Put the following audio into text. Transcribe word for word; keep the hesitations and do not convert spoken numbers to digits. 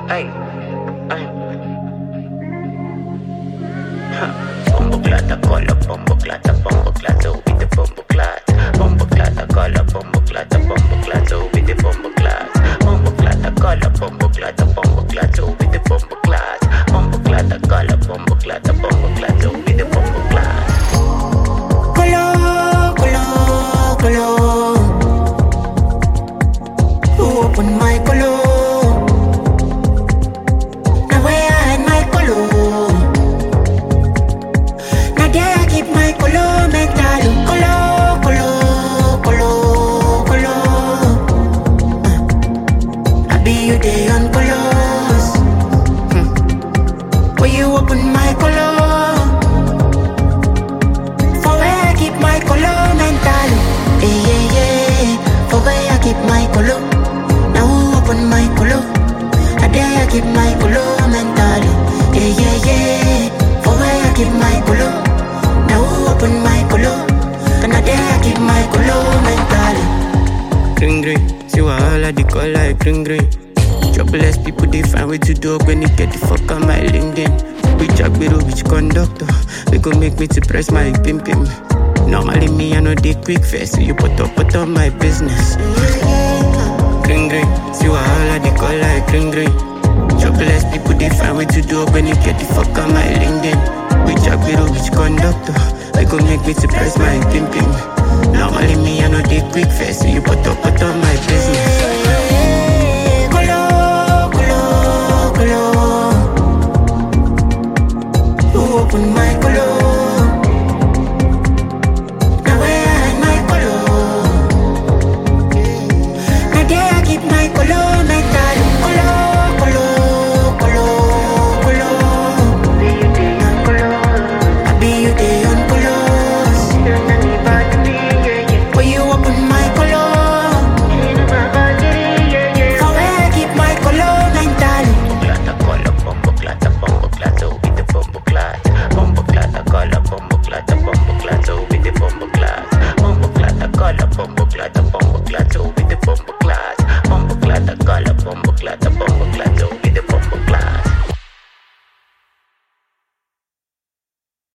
Ay, ay. Bombo clata, cola, bombo clata, bombo clata, with the bombo clata. Bombo clata, cola, bombo clata, bombo clata, with the bombo clata. Bombo clata, cola, bombo clata, bombo clata, with the bombo clata. Bombo clata, cola, bombo clata, bombo clata, with the bombo clata. Colo, colo, colo. Who opened my colo? Now where I had my colo? Now there I keep my colo mental. Colo, colo, colo, colo. Uh, I be you day on colos. Hmm. Where you open my colo? For where I keep my colo mental. Yeah, yeah, yeah. For where I keep my colo. Now who open my colo? I dare I keep my colo mental. Yeah, yeah, yeah. For where I keep my colo. Now who open my colo? And I dare I keep my colo mental. Green green, see what all of the call like green green. Jobless people they find way to do when they get the fuck on my LinkedIn. Which Agbero, which conductor? We gon' make me to press my pim pim. Normally me I know they quick face, so you put up put on my business. Green green, see what all of the call like green green. Jobless people they find way to do when they get the fuck on my LinkedIn. Which Agbero, which conductor? We gon' make me to press my pim pim. Normally me I know they quick face, so you put up put on my business. Colo, colo, colo. Who open my colo?